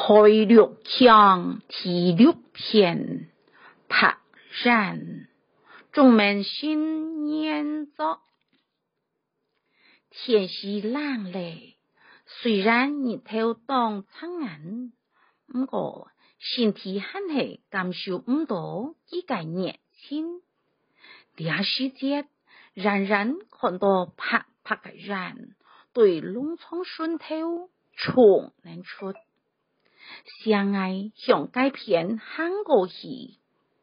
开六腔第六篇，拍然众门新年作。天时冷嘞，虽然日头当苍眼，不过身体还是感受唔到几个热情。这时节，人人看到拍拍的人，对农村顺头冲能出。相爱向改片喊过去，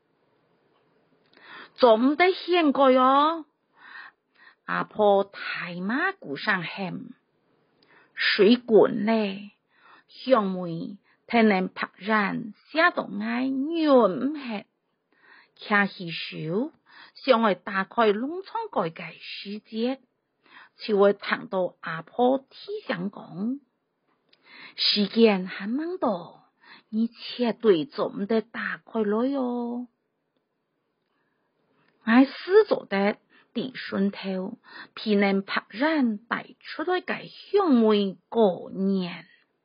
做唔得现过哟。阿婆大马鼓上喊，水滚嘞，向妹听人拍人写到爱软黑，卡起手，想去打开农村改革世界，就会听到阿婆提醒讲。时间还蛮多，你绝对做唔得打开来哟。我死做得地顺头，皮能拍人带出来个香妹过年。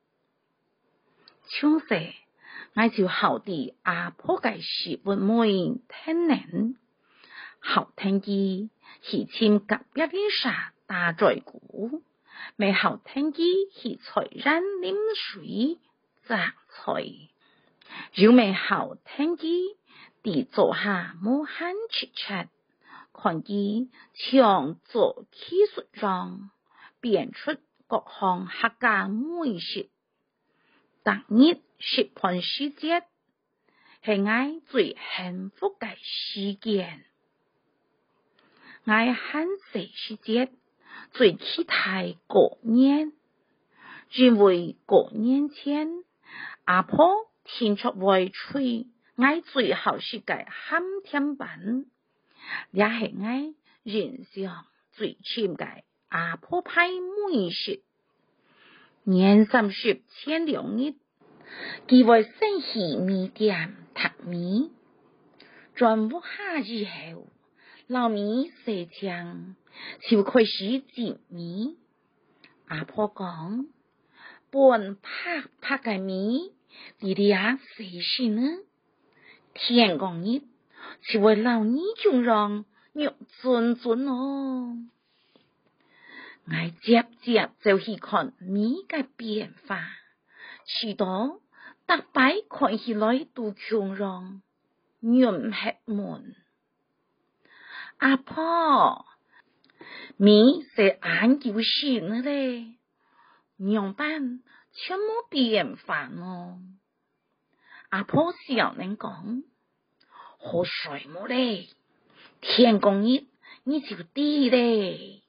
从此，我就好地阿婆个媳妇妹听人，好听机去请隔壁的啥大嘴鼓。未好听机去菜人啉水摘菜，又未好聽機地坐下冇喊切切，看機像做技術上變出各項客家美食。當日食盤時節係我最幸福嘅時間，我很細時節最期待過年，因為過年前阿婆天出會吹，我最後是個喊天板，也係我人生最深嘅阿婆派美食。年30前2日，佢會先去米店踢米，轉屋下以後，老米洗淨，就開始煎米。阿婆講，半拍拍嘅米，弟弟啊，誰是呢？天公日，就會老你中讓肉尊尊哦。我接就去看米嘅變化，許多特擺看起來都強讓肉吃悶。阿婆，米是俺就是呢嘞，樣板全冇變化咯。阿婆笑人講，好水冇嘞，天公日你就啲嘞。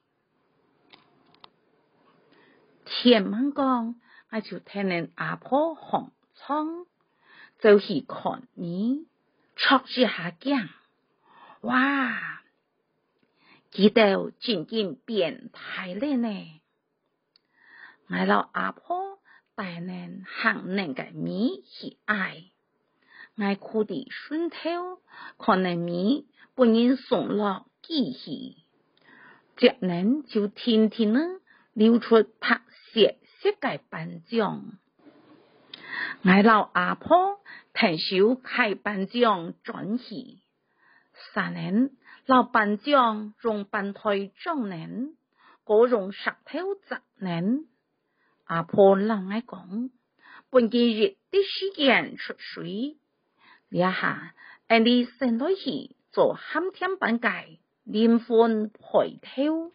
天晚講，我就聽人阿婆紅窗，就去看米，戳一下鏡，哇！記得真正變態嘞呢。我老阿婆帶人行人嘅米去愛，我哭地順頭，看人米本人送落機去，這人就天天呢流出拍謝謝嘅頒獎。我老阿婆聽手開頒獎轉去，3年老頒獎用頒台眾人，個用石頭10年。阿婆老愛講，本幾日的時間出水，這下俺哋先來去做喊天板界靈魂陪頭。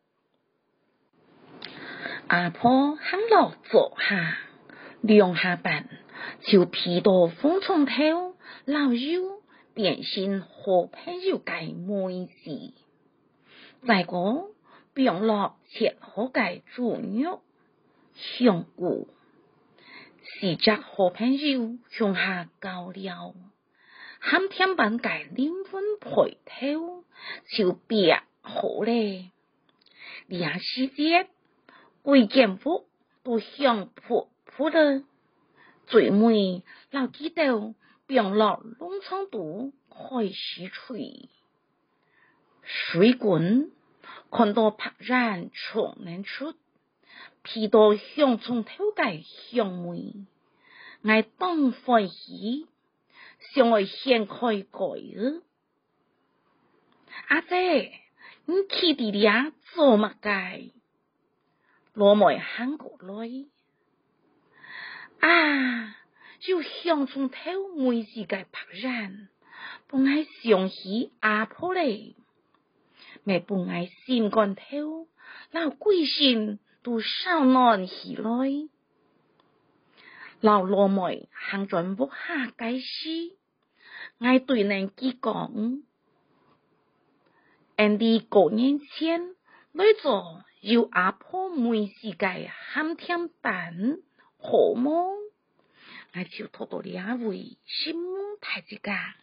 阿婆喊老坐下，兩下板就披到風從頭，老友變成好朋友嘅妹子。再個變落切好嘅豬肉。香菇，是只好朋友向下交流，喊天板界靈魂陪頭就別好嘞。這時節，貴見福都香撲撲的，最尾老記得變落農場度開始吹，水滾看到拍人衝能出。披到香蔥頭嘅香味， 我当欢喜，想我掀开改阿姐，你去地里做乜嘅？罗妹喊过来，就向从头每时嘅拍人，帮我想起阿婆嘞，咪帮我心肝头，老鬼心都少难起来。老罗妹行转屋下解释，我对人佢讲，人哋过年前来做要阿婆每时嘅喊添蛋好么？我就拖到两位心太子家。